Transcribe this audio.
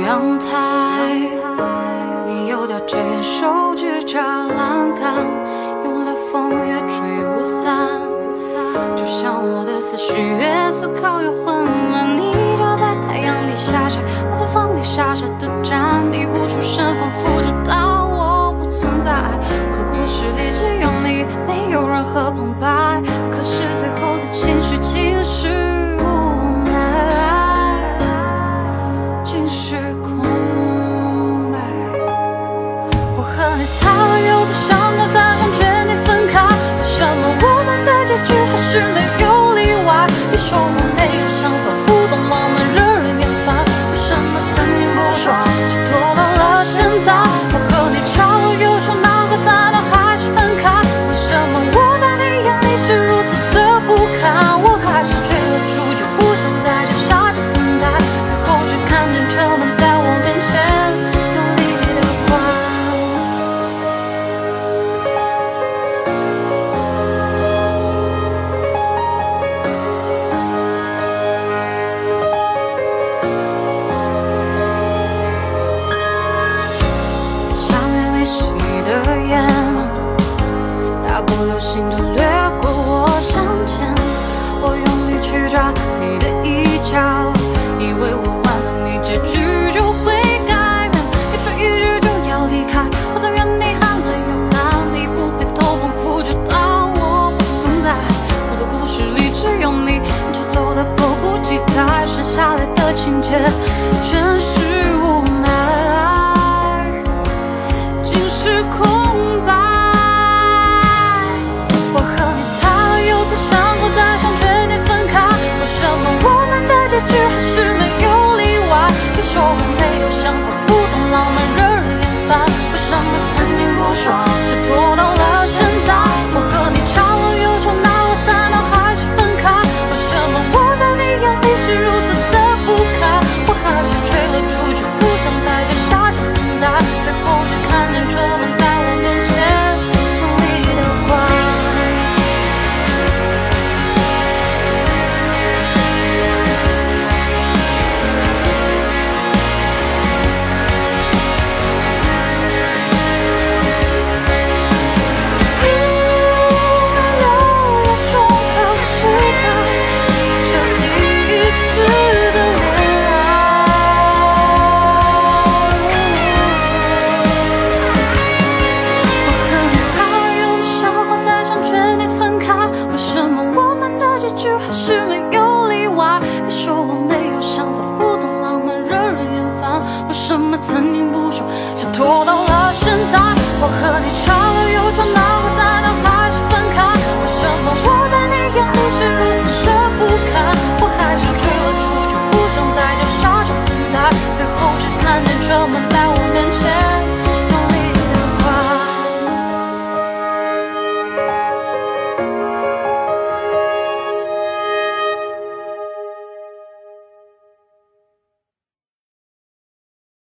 阳台，你有条戒手指扎栏杆，用了风也吹不散。就像我的思绪越思考越混乱，你就在太阳底下晒，我在风里傻傻的站，你不出声，仿佛知道我不存在。我的故事里只有你，没有任何旁白，可是最后的情绪竟是无奈，竟是空白。我和你擦了又擦，伤过再伤，决定分开。为什么我们的结局还是没有例外？你说我没有想法，不懂浪漫，惹人厌烦。为什么曾经不爽，却拖到了现在？我和你吵了又吵，闹个再闹还是分开。为什么我在你眼里是如此的不堪？我还是追了出去，不想再这傻着等待，最后却看见车门在我面前用力的关。下面没熄的烟，大步流星地掠过我向前，我用力去抓你的衣角，以为我玩弄你结局就会改变，你却一直就要离开。我在原地喊了又喊，你不回头，仿佛知道我不存在。我的故事里只有你，你却走得迫不及待，剩下来的情节全是无奈，竟是空白。我和你擦了又擦，伤过再伤，决定分开。为什么我们的结局还是没有例外？你说我没有想法，不懂浪漫，惹人厌烦。为什么曾经不爽，却拖到了现在？我和你吵了又吵，闹了再闹还是分开。为什么我在你眼里是如此的不堪？我还是追了出去，不想再这傻着等待，最后却看见车门在我面前用力的关。因为留有种可失败，这第一次的恋爱。我和你擦了又擦，想过再想，决定分开。为什么我们的结局还是没有例外？你说我没有想法，不懂浪漫，惹人厌烦。为什么曾经不说，却拖到了现在？我和你吵